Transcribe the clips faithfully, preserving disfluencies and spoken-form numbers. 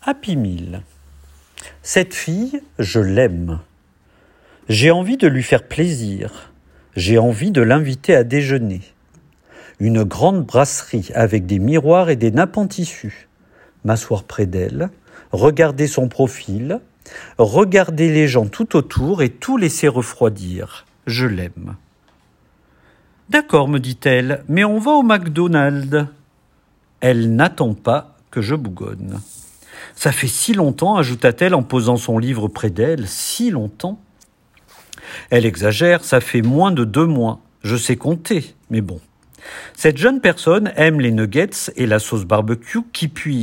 Happy Meal. Cette fille, je l'aime. J'ai envie de lui faire plaisir. J'ai envie de l'inviter à déjeuner. Une grande brasserie avec des miroirs et des nappes en tissu. M'asseoir près d'elle, regarder son profil, regarder les gens tout autour et tout laisser refroidir. Je l'aime. D'accord, me dit-elle, mais on va au McDonald's. Elle n'attend pas que je bougonne. Ça fait si longtemps, ajouta-t-elle en posant son livre près d'elle, si longtemps. Elle exagère, ça fait moins de deux mois. Je sais compter, mais bon. Cette jeune personne aime les nuggets et la sauce barbecue, qui puis-je ?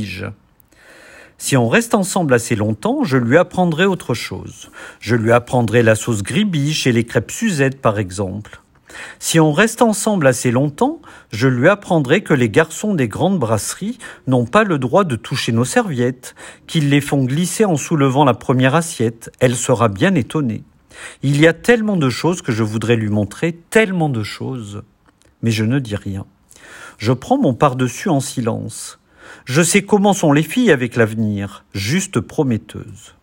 Si on reste ensemble assez longtemps, je lui apprendrai autre chose. Je lui apprendrai la sauce gribiche et les crêpes Suzette, par exemple. Si on reste ensemble assez longtemps, je lui apprendrai que les garçons des grandes brasseries n'ont pas le droit de toucher nos serviettes, qu'ils les font glisser en soulevant la première assiette. Elle sera bien étonnée. Il y a tellement de choses que je voudrais lui montrer, tellement de choses. Mais je ne dis rien. Je prends mon pardessus en silence. Je sais comment sont les filles avec l'avenir, juste prometteuses.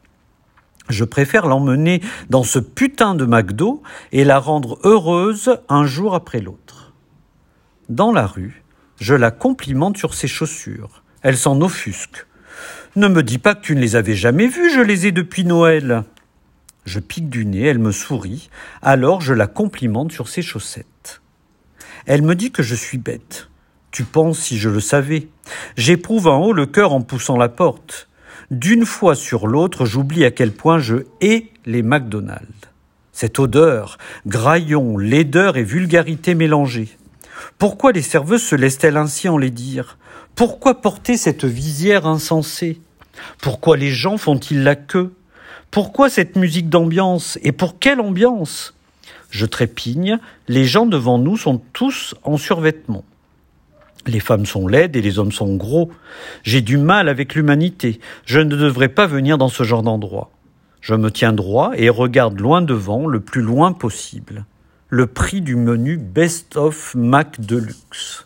Je préfère l'emmener dans ce putain de McDo et la rendre heureuse un jour après l'autre. Dans la rue, je la complimente sur ses chaussures. Elle s'en offusque. Ne me dis pas que tu ne les avais jamais vues, je les ai depuis Noël. Je pique du nez, elle me sourit, alors je la complimente sur ses chaussettes. Elle me dit que je suis bête. Tu penses si je le savais. J'éprouve en haut le cœur en poussant la porte. D'une fois sur l'autre, j'oublie à quel point je hais les McDonald's. Cette odeur, graillon, laideur et vulgarité mélangées. Pourquoi les serveuses se laissent-elles ainsi en les dire ? Pourquoi porter cette visière insensée ? Pourquoi les gens font-ils la queue ? Pourquoi cette musique d'ambiance ? Et pour quelle ambiance ? Je trépigne, les gens devant nous sont tous en survêtement. Les femmes sont laides et les hommes sont gros. J'ai du mal avec l'humanité. Je ne devrais pas venir dans ce genre d'endroit. Je me tiens droit et regarde loin devant, le plus loin possible. Le prix du menu Best of Mac Deluxe.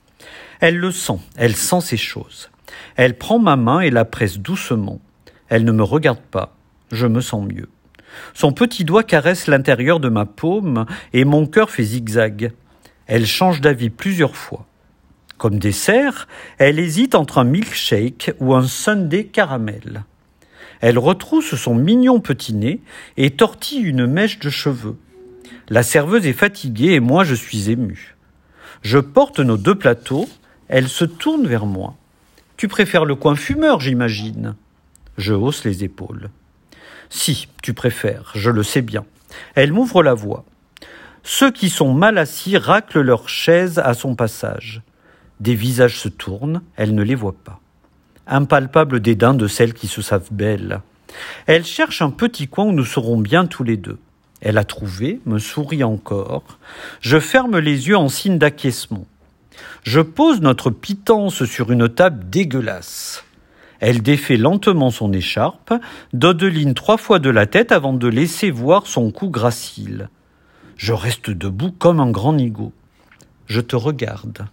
Elle le sent, elle sent ces choses. Elle prend ma main et la presse doucement. Elle ne me regarde pas. Je me sens mieux. Son petit doigt caresse l'intérieur de ma paume et mon cœur fait zigzag. Elle change d'avis plusieurs fois. Comme dessert, elle hésite entre un milkshake ou un sundae caramel. Elle retrousse son mignon petit nez et tortille une mèche de cheveux. La serveuse est fatiguée et moi je suis ému. Je porte nos deux plateaux, elle se tourne vers moi. « Tu préfères le coin fumeur, j'imagine ?» Je hausse les épaules. « Si, tu préfères, je le sais bien. » Elle m'ouvre la voie. Ceux qui sont mal assis raclent leur chaise à son passage. Des visages se tournent, elle ne les voit pas. Impalpable dédain de celles qui se savent belles. Elle cherche un petit coin où nous serons bien tous les deux. Elle a trouvé, me sourit encore. Je ferme les yeux en signe d'acquiescement. Je pose notre pitance sur une table dégueulasse. Elle défait lentement son écharpe, dodeline trois fois de la tête avant de laisser voir son cou gracile. Je reste debout comme un grand nigaud. Je te regarde.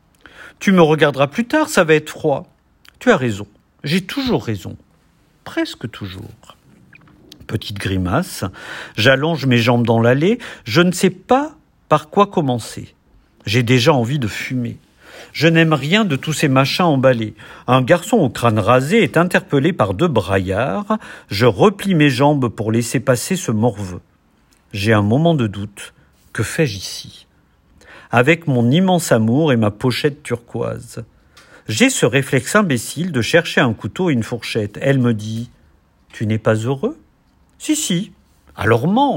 Tu me regarderas plus tard, ça va être froid. Tu as raison, j'ai toujours raison. Presque toujours. Petite grimace, j'allonge mes jambes dans l'allée, je ne sais pas par quoi commencer. J'ai déjà envie de fumer. Je n'aime rien de tous ces machins emballés. Un garçon au crâne rasé est interpellé par deux braillards. Je replie mes jambes pour laisser passer ce morveux. J'ai un moment de doute. Que fais-je ici ? Avec mon immense amour et ma pochette turquoise. J'ai ce réflexe imbécile de chercher un couteau et une fourchette. Elle me dit « Tu n'es pas heureux ?»« Si, si. Alors mange !»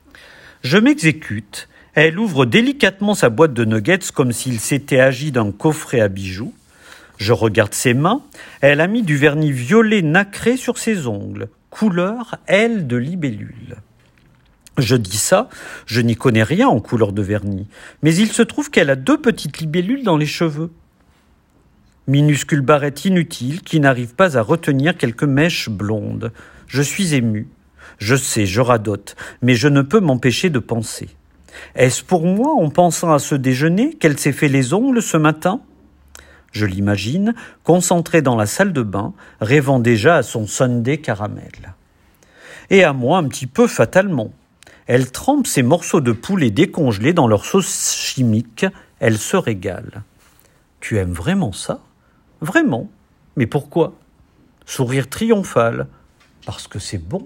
Je m'exécute. Elle ouvre délicatement sa boîte de nuggets comme s'il s'était agi d'un coffret à bijoux. Je regarde ses mains. Elle a mis du vernis violet nacré sur ses ongles. Couleur aile de libellule. Je dis ça, je n'y connais rien en couleur de vernis, mais il se trouve qu'elle a deux petites libellules dans les cheveux. Minuscule barrette inutile qui n'arrive pas à retenir quelques mèches blondes. Je suis ému. Je sais, je radote, mais je ne peux m'empêcher de penser. Est-ce pour moi, en pensant à ce déjeuner, qu'elle s'est fait les ongles ce matin ? Je l'imagine, concentrée dans la salle de bain, rêvant déjà à son sundae caramel. Et à moi un petit peu fatalement. Elle trempe ses morceaux de poulet décongelés dans leur sauce chimique, elle se régale. Tu aimes vraiment ça ? Vraiment ? Mais pourquoi ? Sourire triomphal. Parce que c'est bon.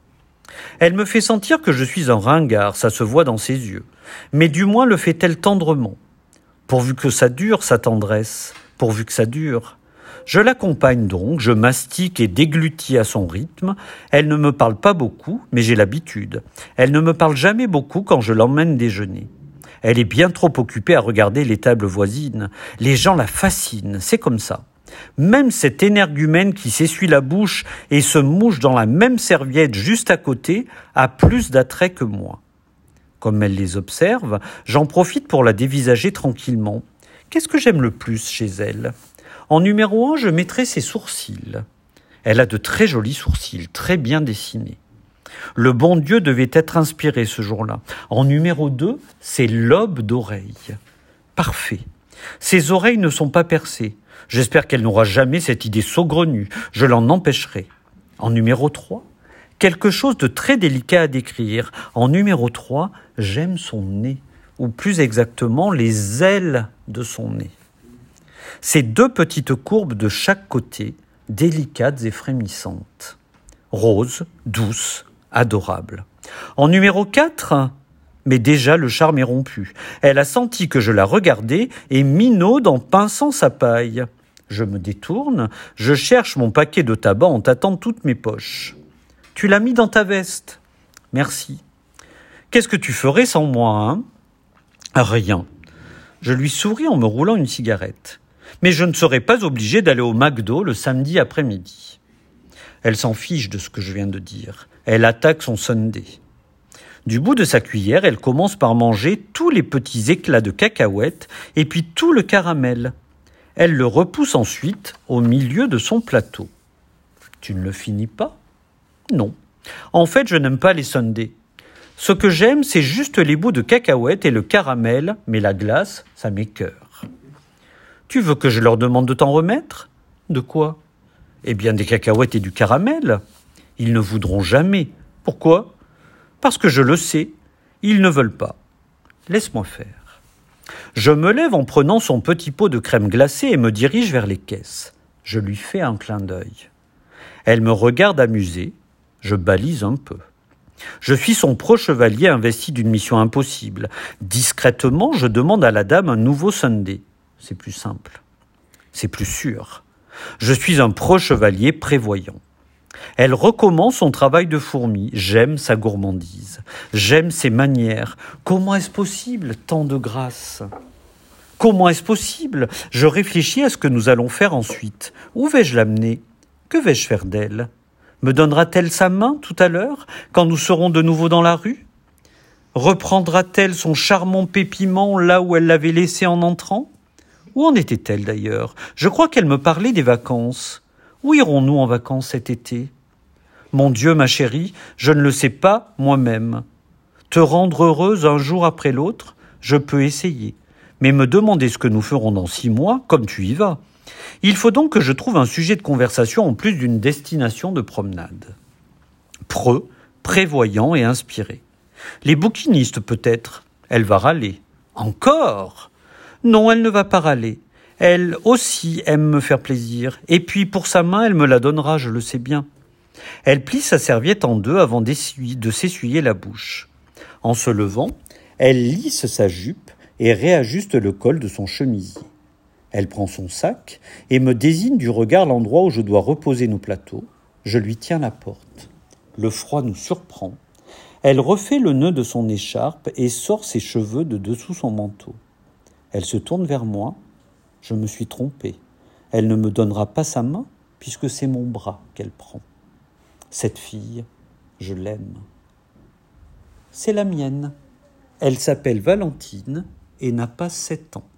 Elle me fait sentir que je suis un ringard, ça se voit dans ses yeux. Mais du moins le fait-elle tendrement. Pourvu que ça dure, sa tendresse. Pourvu que ça dure. Je l'accompagne donc, je mastique et déglutis à son rythme. Elle ne me parle pas beaucoup, mais j'ai l'habitude. Elle ne me parle jamais beaucoup quand je l'emmène déjeuner. Elle est bien trop occupée à regarder les tables voisines. Les gens la fascinent, c'est comme ça. Même cet énergumène qui s'essuie la bouche et se mouche dans la même serviette juste à côté a plus d'attrait que moi. Comme elle les observe, j'en profite pour la dévisager tranquillement. Qu'est-ce que j'aime le plus chez elle ? En numéro un, je mettrai ses sourcils. Elle a de très jolis sourcils, très bien dessinés. Le bon Dieu devait être inspiré ce jour-là. En numéro deux, ses lobes d'oreilles. Parfait. Ses oreilles ne sont pas percées. J'espère qu'elle n'aura jamais cette idée saugrenue. Je l'en empêcherai. En numéro trois, quelque chose de très délicat à décrire. En numéro trois, j'aime son nez. Ou plus exactement, les ailes de son nez. Ces deux petites courbes de chaque côté, délicates et frémissantes. Roses, douces, adorables. En numéro quatre, mais déjà le charme est rompu. Elle a senti que je la regardais et minaude en pinçant sa paille. Je me détourne, je cherche mon paquet de tabac en tâtant toutes mes poches. Tu l'as mis dans ta veste ? Merci. Qu'est-ce que tu ferais sans moi, hein ? Rien. Je lui souris en me roulant une cigarette. Mais je ne serai pas obligé d'aller au McDo le samedi après-midi. Elle s'en fiche de ce que je viens de dire. Elle attaque son sundae. Du bout de sa cuillère, elle commence par manger tous les petits éclats de cacahuètes et puis tout le caramel. Elle le repousse ensuite au milieu de son plateau. Tu ne le finis pas ? Non. En fait, je n'aime pas les sundaes. Ce que j'aime, c'est juste les bouts de cacahuètes et le caramel, mais la glace, ça m'écoeure. Tu veux que je leur demande de t'en remettre ? De quoi ? Eh bien, des cacahuètes et du caramel. Ils ne voudront jamais. Pourquoi ? Parce que je le sais, ils ne veulent pas. Laisse-moi faire. Je me lève en prenant son petit pot de crème glacée et me dirige vers les caisses. Je lui fais un clin d'œil. Elle me regarde amusée. Je balise un peu. Je suis son pro-chevalier investi d'une mission impossible. Discrètement, je demande à la dame un nouveau sundae. C'est plus simple. C'est plus sûr. Je suis un pro-chevalier prévoyant. Elle recommence son travail de fourmi. J'aime sa gourmandise. J'aime ses manières. Comment est-ce possible, tant de grâce ? Comment est-ce possible ? Je réfléchis à ce que nous allons faire ensuite. Où vais-je l'amener ? Que vais-je faire d'elle ? Me donnera-t-elle sa main tout à l'heure, quand nous serons de nouveau dans la rue ? Reprendra-t-elle son charmant pépiment là où elle l'avait laissé en entrant ? Où en était-elle d'ailleurs ? Je crois qu'elle me parlait des vacances. Où irons-nous en vacances cet été ? Mon Dieu, ma chérie, je ne le sais pas moi-même. Te rendre heureuse un jour après l'autre, je peux essayer. Mais me demander ce que nous ferons dans six mois, comme tu y vas. Il faut donc que je trouve un sujet de conversation en plus d'une destination de promenade. Preux, prévoyant et inspiré. Les bouquinistes peut-être. Elle va râler. Encore ? Non, elle ne va pas râler. Elle aussi aime me faire plaisir. Et puis pour sa main, elle me la donnera, je le sais bien. Elle plie sa serviette en deux avant de s'essuyer la bouche. En se levant, elle lisse sa jupe et réajuste le col de son chemisier. Elle prend son sac et me désigne du regard l'endroit où je dois reposer nos plateaux. Je lui tiens la porte. Le froid nous surprend. Elle refait le nœud de son écharpe et sort ses cheveux de dessous son manteau. Elle se tourne vers moi. Je me suis trompé. Elle ne me donnera pas sa main puisque c'est mon bras qu'elle prend. Cette fille, je l'aime. C'est la mienne. Elle s'appelle Valentine et n'a pas sept ans.